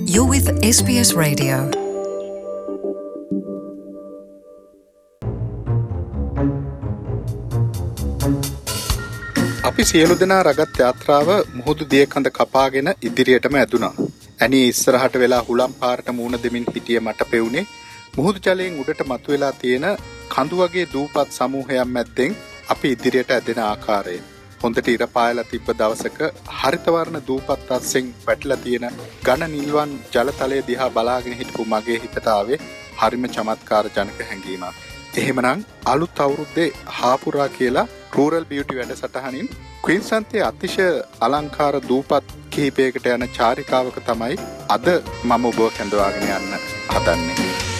You're with SBS Radio. අපි සියලු දෙනා රගත් යාත්‍රාව මුහුදු දියකඳ කපාගෙන ඉදිරියටම ඇදුනා. ඇනී ඉස්සරහට වෙලා හුලම් පාරට මූණ දෙමින් හිටිය මට පෙවුනේ මුහුදු ජලයෙන් උඩට මතුවලා තියෙන කඳු වගේ දූපත් සමූහයක් මැද්දෙන් අපි ඉදිරියට ඇදෙන ආකාරය. හොඳට ඉර පායලා තිබ්බ දවසක හරිත වර්ණ දූපත් අස්සෙන් වැටලා තියෙන ඝන නිල්වන් ජලතලය දිහා බලාගෙන හිටපු මගේ හිතට ආවේ හරිම චමත්කාර ජනක හැඟීමක්. එහෙමනම් අලුත් අවුරුද්දේ හාපුරා කියලා රූරල් බියුටි වැඩසටහනින් ක්වීන්ස්ලන්තයේ අතිශය අලංකාර දූපත් කිහිපයකට යන චාරිකාවක තමයි අද මම ඔබව කැඳවාගෙන යන්න හදන්නේ.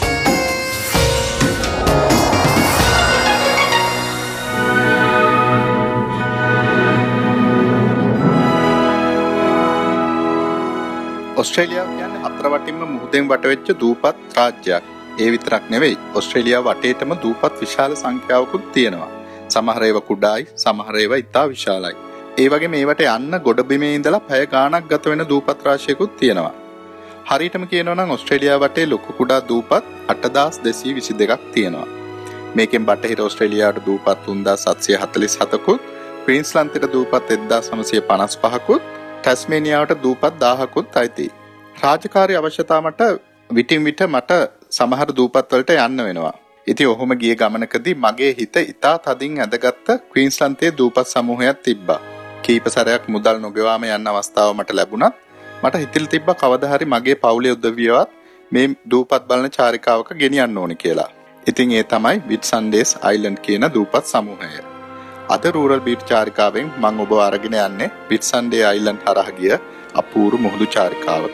ඔස්ට්‍රේලියාව කියන්නේ හතරවටින්ම මුහුදෙන් වටවෙච්ච දූපත් රාජ්‍යයක්. ඒ විතරක් නෙවෙයි, ඔස්ට්‍රේලියාව වටේටම දූපත් විශාල සංඛ්‍යාවකුත් තියෙනවා. සමහර ඒවා කුඩායි, සමහර ඒවා ඉතා විශාලයි. ඒ වගේ මේවට යන්න ගොඩබිමේ ඉඳලා පැය ගාණක් ගත වෙන දූපත් රාශියකුත් තියෙනවා. හරියටම කියනවා නම් ඔස්ට්‍රේලියාව වටේ ලොකු කුඩා දූපත් 8222ක් තියෙනවා. මේකෙන් බටහිර ඔස්ට්‍රේලියාවට දූපත් 3747කුත්, ක්වීන්ස්ලන්තයට දූපත් 1955කුත්, ටැස්මේනියාවට දූපත් 1000කුත් අයිතියි. රාජකාරී අවශ්‍යතා මට විටින් විට මට සමහර දූපත් වලට යන්න වෙනවා. ඉතින් ඔහොම ගිය ගමනකදී මගේ හිත ඉතා තදින් ඇදගත්ත ක්වීන්ස්ලන්තයේ දූපත් සමූහයක් තිබ්බා. කීප සැරයක් මුදල් නොගෙවාම යන්න අවස්ථාව මට ලැබුණත් මට හිතිලා තිබ්බා කවදා හරි මගේ පවුලේ උදවියවත් මේ දූපත් බලන චාරිකාවක ගෙනියන්න ඕනි කියලා. ඉතින් ඒ තමයි විට්සන්ඩේස් අයිලන්ඩ් කියන දූපත් සමූහය. අද රූරල් බීට් චාරිකාවෙන් මම ඔබව අරගෙන යන්නේ විට්සන්ඩේ අයිලන්ඩ් හරහා ගිය අපූර්ව මුහුදු චාරිකාවක.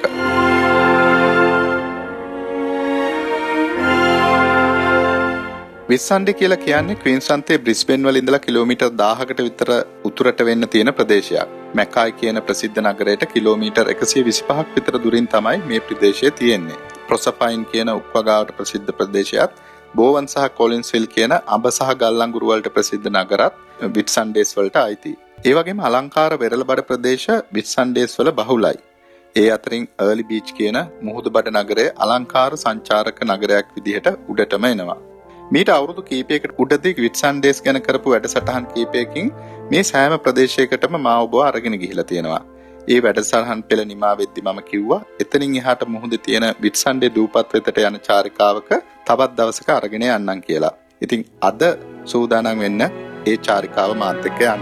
විට්සන්ඩේ කියලා කියන්නේ ක්වීන්ස්ලන්තයේ බ්‍රිස්බේන් වල ඉඳලා කිලෝමීටර් 1000කට විතර උතුරට වෙන්න තියෙන ප්‍රදේශයක්. මැකායි කියන ප්‍රසිද්ධ නගරයට කිලෝමීටර් 125ක් විතර දුරින් තමයි මේ ප්‍රදේශය තියෙන්නේ. ප්‍රොසපයින් කියන උපවගාවට ප්‍රසිද්ධ ප්‍රදේශයත්, බෝවන් සහ කොලින්ස්විල් කියන අඹ සහ ගල් අඟුරු වලට ප්‍රසිද්ධ නගරත් විට්සන්ඩේස් වලට අයිතියි. ඒ වගේම අලංකාර වෙරළබඩ ප්‍රදේශ විට්සන්ඩේස් වල බහුලයි. ඒ අතරින් අර්ලි බීච් කියන මුහුදුබඩ නගරය අලංකාර සංචාරක නගරයක් විදිහට උඩටම එනවා. මීට අවුරුදු කීපයකට උඩදී විට්සන්ඩේස් ගැන කරපු වැඩසටහන් කීපයකින් මේ සෑම ප්‍රදේශයකටම මා ඔබව අරගෙන ගිහිලා තියෙනවා. ඒ වැඩසටහන් පෙළ නිමා වෙද්දි මම කිව්වා එතනින් එහාට මුහුදේ තියෙන විට්සන්ඩේ දූපත් වෙතට යන චාරිකාවක තවත් දවසක අරගෙන යන්නම් කියලා. ඉතින් අද සූදානම් වෙන්න ඒ චාරිකාව මාත් එක්ක යන්න.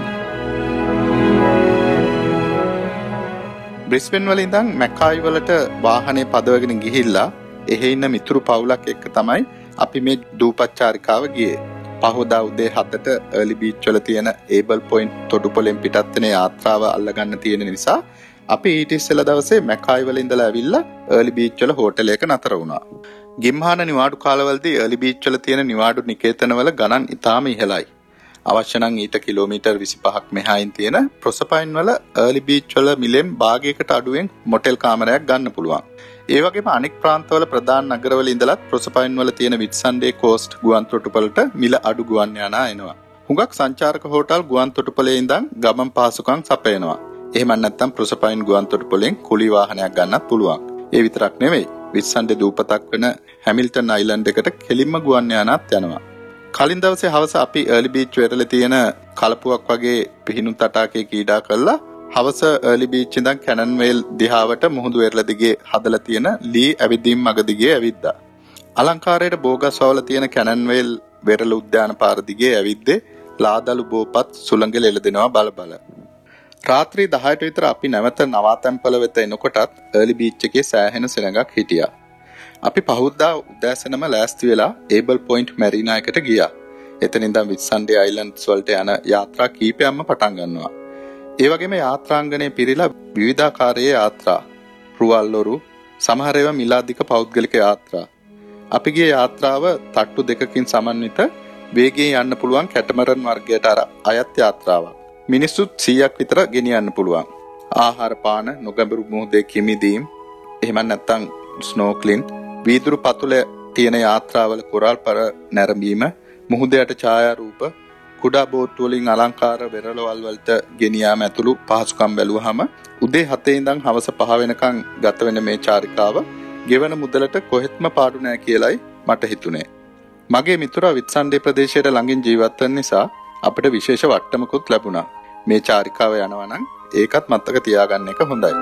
බ්‍රිස්බේන් වල ඉඳන් මැකායි වලට වාහනේ පදවගෙන ගිහිල්ලා එහෙ ඉන්න මිතුරු පවුලක් එක්ක තමයි අපි මේ දූපත් චාරිකාව ගියේ. පහවදා උදේ 7ට අර්ලි බීච් වල තියෙන ඒබල් පොයින්ට් තොටුපළෙන් පිටත් වෙන යාත්‍රාව අල්ලගන්න තියෙන නිසා අපි ඊට ඉස්සෙල්ලා දවසේ මැකායි වල ඉඳලා ඇවිල්ලා අර්ලි බීච් වල හෝටලයක නතර වුණා. ගිම්හාන නිවාඩු කාලවලදී අර්ලි බීච් වල තියෙන නිවාඩු නිකේතන වල ගණන් ඉතාම ඉහළයි. අවශ්‍ය නම් ඊට කිලෝමීටර් 25ක් මෙහායින් තියෙන ප්‍රොසපයින් වල අර්ලි බීච් වල මිලෙන් භාගයකට අඩුවෙන් මොටෙල් කාමරයක් ගන්න පුළුවන්. ඒ වගේම අනෙක් ප්‍රාන්තවල ප්‍රධාන නගරවල ඉඳලත් ප්‍රොසපයින් වල තියෙන විට්සන්ඩේ කෝස්ට් ගුවන් තොටුපළට මිල අඩු ගුවන් යානා එනවා. හුඟක් සංචාරක හෝටල් ගුවන් තොටුපළේ ඉඳන් ගමන් පාසුකම් සපයනවා. එහෙම නැත්නම් ප්‍රොසපයින් ගුවන් තොටුපළෙන් කුලී වාහනයක් ගන්නත් පුළුවන්. ඒ විතරක් නෙවෙයි, විට්සන්ඩේ දූපතක් වෙන හැමිල්ටන් අයිලන්ඩ් එකට කෙලින්ම ගුවන් යානාත් යනවා. කලින් දවසේ හවස අපි අර්ලි බීච් වෙරළේ තියෙන කලපුවක් වගේ පිහිනු තටාකයක ඊඩා කරලා හවස අර්ලි බීච් ඉඳන් කැනන්වේල් දිහාවට මුහුදු වෙරළ දිගේ හදලා තියෙන ලී ඇවිදීම් මග දිගේ ඇවිද්දා. අලංකාරයට බෝගස්වල තියෙන කැනන්වේල් වෙරළ උද්‍යාන පාර දිගේ ඇවිද්දේ ලාදලු බෝපත් සුළඟ එළදෙනවා බල බල. රාත්‍රී 10ට විතර අපි නැවත නවාතැන්පල වෙත එනකොටත් අර්ලි බීච් එකේ සෑහෙන සෙනඟක් හිටියා. අපි පහුද්දා උදෑසනම ලෑස්ති වෙලා ඒබල් පොයින්ට් මැරිනා එකට ගියා. එතන ඉඳන් විට්සන්ඩේ අයිලන්ඩ්ස් වලට යන යාත්‍රා කීපයක්ම පටන් ගන්නවා. ඒ වගේම යාත්‍රාංගණය පිරීලා විවිධාකාරයේ යාත්‍රා, රුවල්ලොරු, සමහර ඒවා මිලාදික පෞද්ගලික යාත්‍රා. අපි ගිය යාත්‍රාව තට්ටු දෙකකින් සමන්විත වේගයෙන් යන්න පුළුවන් කැටමරන් වර්ගයට අයත් යාත්‍රාවක්. මිනිස්සුත් 100ක් විතර ගෙනියන්න පුළුවන්. ආහාර පාන, නොගැඹුරු මුහුදේ කිමිදීම්, එහෙම නැත්නම් ස්නෝක්ලින්, වීදුරු පතුලේ තියෙන යාත්‍රාවල කොරල් පර නැරඹීම, මුහුදයට ඡායාරූප, කුඩා බෝට්ටු වලින් අලංකාර වෙරළවල් වලට ගෙනියාම ඇතුළු පහසුකම් බැලුවහම උදේ 7 ඉඳන් හවස 5 වෙනකන් ගත වෙන මේ චාරිකාව ගෙවන මුදලට කොහෙත්ම පාඩු නෑ කියලයි මට හිතුනේ. මගේ මිතුරා විත්සන්ඩේ ප්‍රදේශයට ළඟින් ජීවත් වෙන නිසා අපිට විශේෂ වට්ටමකුත් ලැබුණා. මේ චාරිකාව යනවා නම් ඒකත් මතක තියාගන්න එක හොඳයි.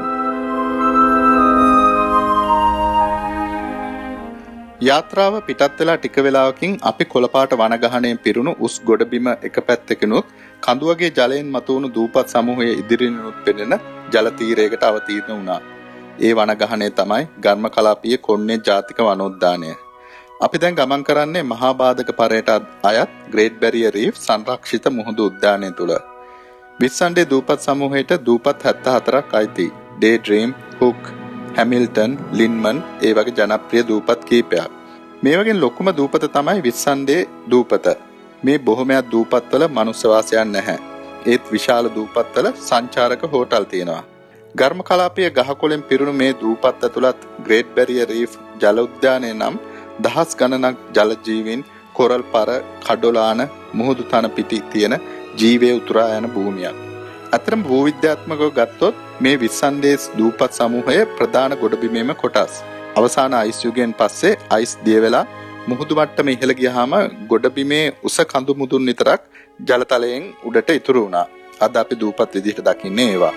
යාත්‍රාව පිටත් වෙලා ටික වෙලාවකින් අපි කොළපාට වනගහණයෙන් පිරුණු උස් ගොඩබිම එක පැත්තකිනුත් කඳුවගේ ජලයෙන් මතුවුණු දූපත් සමූහයේ ඉදිරියෙනුත් පෙනෙන ජල තීරයකට අවතීර්ණ වුණා. ඒ වනගහණය තමයි ගර්ම කලාපීය කොන්නේ ජාතික වනෝද්‍යානය. අපි දැන් ගමන් කරන්නේ මහා බාධක පරයට අයත් ග්‍රේට් බැරියර් රීෆ් සංරක්ෂිත මුහුදු උද්‍යානය තුල. විත්සන්ඩේ දූපත් සමූහයට දූපත් 74ක් අයිති. Daydream, Hook, Hamilton, Lindeman ඒ වගේ ජනප්‍රිය දූපත් කීපයක්. මේ වගේ ලොකුම දූපත තමයි විත්සන්ඩේ දූපත. මේ බොහොමයක් දූපත්වල මනුස්ස වාසයක් නැහැ. ඒත් විශාල දූපත්වල සංචාරක හෝටල් තියෙනවා. ගර්ම කලාපීය ගහකොළෙන් පිරුණු මේ දූපත් ඇතුළත් ග්‍රේට් බැරියර් රීෆ් ජල උද්‍යානය නම් දහස් ගණනක් ජල ජීවීන්, කොරල් පර, කඩොලාන, මුහුදු තන පිටි තියෙන ජීවයේ උතුරා යන භූමියක්. අතරම භූවිද්‍යාත්මකව ගත්තොත් මේ විත්සන්ඩේ දූපත් සමූහය ප්‍රධාන ගොඩබිමේම කොටස්. අවසාන අයිස් යුගයෙන් පස්සේ අයිස් දිය වෙලා මුහුදු මට්ටම ඉහළ ගියාම ගොඩබිමේ උස කඳු මුදුන් විතරක් ජලතලයෙන් උඩට ඉතුරු වුණා. අද අපි දූපත් විදිහට දකින්නේ ඒවා.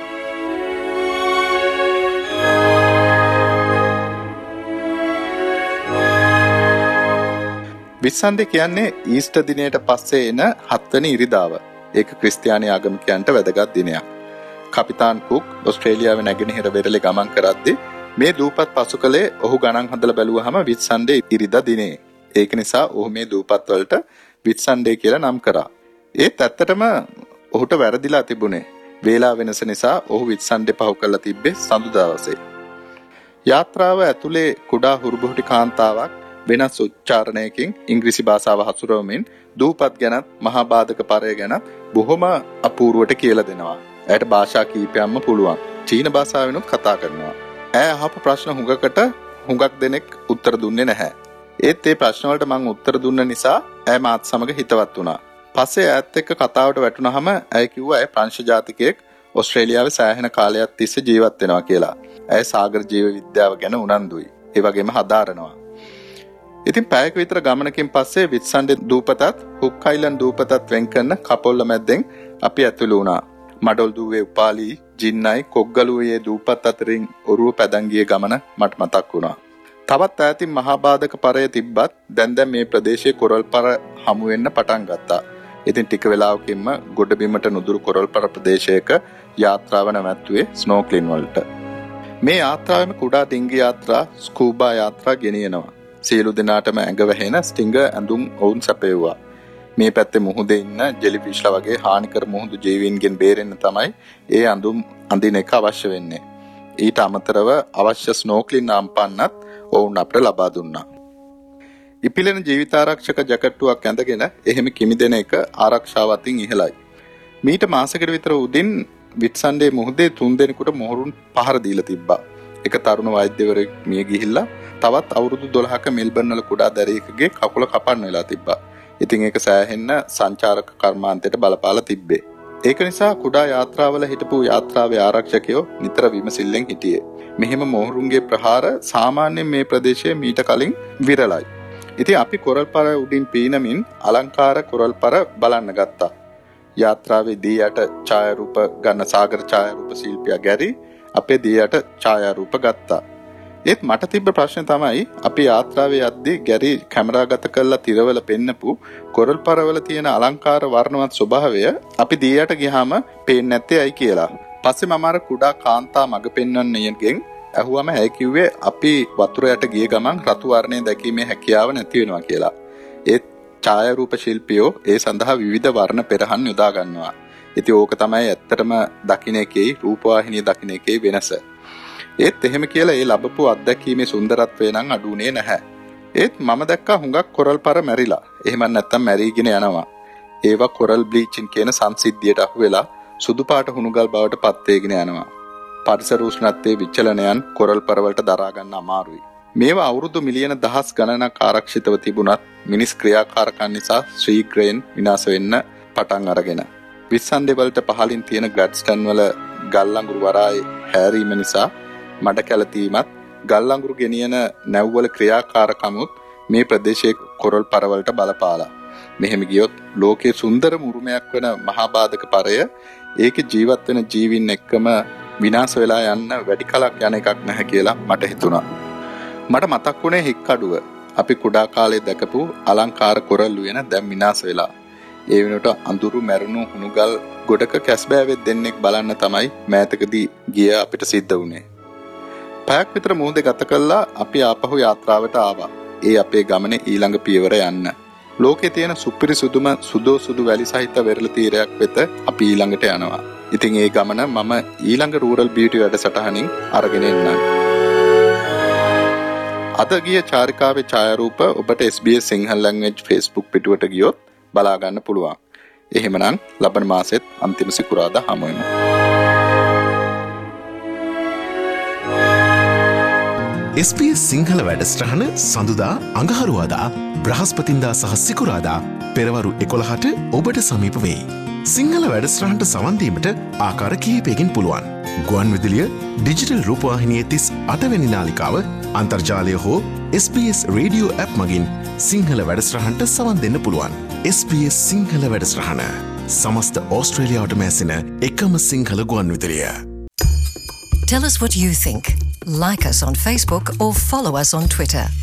විත්සන්ඩේ කියන්නේ ඊස්ටර් දිනයට පස්සේ එන 7 වෙනි ඉරිදාව. ඒක ක්‍රිස්තියානි ආගමිකයන්ට වැදගත් දිනයක්. කපිතාන් කුක් ඕස්ට්‍රේලියාවේ නැගෙනහිර වෙරළේ ගමන් කරද්දී මේ දූපත් පසු කළේ ඔහු ගණන් හදලා බැලුවහම විත්සන්ඩේ ඉරිදා දිනේ. ඒක නිසා ඔහු මේ දූපත් වලට විත්සන්ඩේ කියලා නම් කරා. ඒත් ඇත්තටම ඔහුට වැරදිලා තිබුණේ. වේලා වෙනස නිසා ඔහු විත්සන්ඩේ පහු කරලා තිබ්බේ සඳුදා දවසේ. යාත්‍රාව ඇතුලේ කුඩා හුරුබුහුටි කාන්තාවක් වෙනස් උච්චාරණයකින් ඉංග්‍රීසි භාෂාව හසුරවමින් දූපත් ගැනත් මහා බාධක පරය ගැනත් බොහොම අපූර්වට කියලා දෙනවා. ඇයට භාෂා කීපයක්ම පුළුවන්. චීන භාෂාවෙනුත් කතා කරනවා. ඇය අහපු ප්‍රශ්න හුඟක් දෙනෙක් උත්තර දුන්නේ නැහැ. ඒත් ඒ ප්‍රශ්න වලට මම උත්තර දුන්න නිසා ඇය මාත් සමග හිතවත් වුණා. පස්සේ ඇයත් එක්ක කතාවට වැටුනහම ඇය කිව්වා ඇය ප්‍රංශ ජාතිකයෙක් ඕස්ට්‍රේලියාවේ සෑහෙන කාලයක් තිස්සේ ජීවත් වෙනවා කියලා. ඇය සාගර ජීව විද්‍යාව ගැන උනන්දුයි. ඒ වගේම හදාරනවා. ඉතින් පැයක විතර ගමනකින් පස්සේ විත්සන්ඩේ දූපතත් හුක් අයිලන්ඩ් දූපතත් වෙන් කරන කපොල්ල මැද්දෙන් අපි ඇතුළු වුණා. මඩොල් දුවේ උපාලි, ජින්නයි, කොග්ගලුවේ දූපත් අතරින් ඔරුව පැදන් ගිය ගමන මට මතක් වුණා. තවත් ඈතින් මහා බාධක පරය තිබ්බත් දැන් මේ ප්‍රදේශයේ කොරල් පර හමු වෙන්න පටන් ගත්තා. ඉතින් ටික වෙලාවකින්ම ගොඩබිමට නුදුරු කොරල් පර ප්‍රදේශයක යාත්‍රාව නැවැත්තුවේ ස්නෝක්ලින් වලට. මේ යාත්‍රාවෙම කුඩා ඩිංගි යාත්‍රා, ස්කූබා යාත්‍රා ගෙනියනවා. සියලු දෙනාටම ඇඟ වැහෙන ස්ටිංගර් ඇඳුම් ඔවුන් සැපෙව්වා. මේ පැත්තේ මුහුදේ ඉන්න ජෙලිෆිෂ්ලා වගේ හානිකර මුහුදු ජීවීන්ගෙන් බේරෙන්න තමයි ඒ ඇඳුම් අඳින එක අවශ්‍ය වෙන්නේ. ඊට අමතරව අවශ්‍ය ස්නෝක්ලින් ආම්පන්නත් ඔවුන් අපට ලබා දුන්නා. ඉපිලෙන ජීවිතාරක්ෂක ජැකට්ටුවක් ඇඳගෙන එහෙම කිමිදෙන එක ආරක්ෂාවතින් ඉහළයි. මීට මාසෙකට විතර උදින් විත්සන්ඩේ මුහුදේ 3 දෙනෙකුට මොහරුන් පහර දීලා තිබ්බා. එක තරුණ වෛද්‍යවරයෙක් මිය ගිහිල්ලා තවත් අවුරුදු 12ක මෙල්බර්න් වල කුඩා දරුවෙකුගේ කකුල කපන්න වෙලා තිබ්බා. ඉතින් ඒක සෑහෙන්න සංචාරක කර්මාන්තයට බලපාලා තිබ්බේ. ඒක නිසා කුඩා යාත්‍රාවල හිටපු යාත්‍රාවේ ආරක්ෂකයෝ නිතර විමසිල්ලෙන් හිටියේ. මෙහෙම මොහරුන්ගේ ප්‍රහාර සාමාන්‍යයෙන් මේ ප්‍රදේශයේ මීට කලින් විරලයි. ඉතින් අපි කොරල්පර උඩින් පීනමින් අලංකාර කොරල්පර බලන්න ගත්තා. යාත්‍රාවේ දී යට ඡායාරූප ගන්න සාගර ඡායාරූප ශිල්පියා ගැරි අපේ දී යට ඡායාරූප ගත්තා. ඒත් මට තිබ්බ ප්‍රශ්නේ තමයි අපි යාත්‍රාවේ යද්දී ගැරි කැමරාගත කරලා තිරවල පෙන්නපු කොරල්පරවල තියෙන අලංකාර වර්ණවත් ස්වභාවය අපි දී යට ගියාම පේන්නේ නැත්තේ ඇයි කියලා. පස්සේ මම අර කුඩා කාන්තා මග පෙන්වන්න යනගෙන් ඇහුවම ඇයි කිව්වේ අපි වතුර යට ගිය ගමන් රතු වර්ණය දැකීමේ හැකියාව නැති වෙනවා කියලා. ඒත් ඡායාරූප ශිල්පියෝ ඒ සඳහා විවිධ වර්ණ පෙරහන් යොදා ගන්නවා. ඉතින් ඕක තමයි ඇත්තටම දකින්න එකේ රූපවාහිනිය දකින්න එකේ වෙනස. ඒත් එහෙම කියලා ඒ ලැබපු අත්දැකීමේ සුන්දරත්වය නම් අඩුුනේ නැහැ. ඒත් මම දැක්කා හුඟක් කොරල්පර මැරිලා. එහෙම නැත්තම් මැරිගෙන යනවා. ඒවා කොරල් බ්ලීචින් කියන සංසිද්ධියට අහු වෙලා සුදු පාට හුණුගල් බවට පත් වෙගෙන යනවා. පරිසර උෂ්ණත්වයේ විචලනයන් කොරල්පර වලට දරා ගන්න අමාරුයි. මේවා අවුරුදු මිලියන දහස් ගණනක් ආරක්ෂිතව තිබුණත් මිනිස් ක්‍රියාකාරකම් නිසා ශීඝ්‍රයෙන් විනාශ වෙන්න පටන් අරගෙන විස්සන්දේ වලට පහලින් තියෙන ග්ලැඩ්ස්ටන් වල ගල් අඟුරු වරායේ හැරීම නිසා මඩ කැළතීමත් ගල් අඟුරු ගෙනියන නැව්වල ක්‍රියාකාරකමුත් මේ ප්‍රදේශයේ කොරල් පරවලට බලපාලා. මෙහෙම ගියොත් ලෝකයේ සුන්දරම උරුමයක් වෙන මහා බාධක පරය ඒකේ ජීවත් වෙන ජීවීන් එක්කම විනාශ වෙලා යන්න වැඩි කලක් යන එකක් නැහැ කියලා මට හිතුණා. මට මතක් වුණේ හික්කඩුව. අපි කුඩා කාලේ දැකපු අලංකාර කොරල් උයන දැන් විනාශ වෙලා. ඒ වෙනකොට අඳුරු මැරුණු හුණුගල් ගොඩක කැස්බෑවෙක් දෙන්නෙක් බලන්න තමයි මෑතකදී ගිය අපිට සිද්ධ වුණේ. පැයක් විතර මුහුදේ ගත කළා අපි ආපහු යාත්‍රාවට ආවා. ඒ අපේ ගමනේ ඊළඟ පියවර යන්න. ලෝකේ තියෙන සුපිරිසුදුම සුදු වැලි සහිත වෙරළ තීරයක් වෙත අපි ඊළඟට යනවා. ඉතින් ඒ ගමන මම ඊළඟ රූරල් බියුටි වැඩසටහනින් අරගෙන එන්නම්. අද ගිය චාරිකාවේ ඡායාරූප ඔබට SBS සිංහල ලැන්ග්වේජ් Facebook පිටුවට ගියොත් බලා ගන්න පුළුවන්. එහෙමනම් ලබන මාසෙත් අන්තිම සිකුරාදා හමු වෙමු. SBS සිංහල වැඩසටහන සඳුදා අඟහරුවාදා බ්‍රහස්පතින්දා සහ සිකුරාදා පෙරවරු 11ට ඔබට සමීප වෙයි. සිංහල වැඩසටහනට සවන් දීමට ආකාර කිහිපයකින් පුළුවන්. ගුවන් විදුලිය ඩිජිටල් රූපවාහිනියේ 38 වෙනි නාලිකාව අන්තර්ජාලය හෝ SBS රේඩියෝ ඇප් මගින් සිංහල වැඩසටහනට සවන් දෙන්න පුළුවන්. SBS සිංහල වැඩසටහන සමස්ත ඕස්ට්‍රේලියාවට මැසෙන එකම සිංහල ගුවන් විදුලිය. Tell us what you think. Like us on Facebook or follow us on Twitter.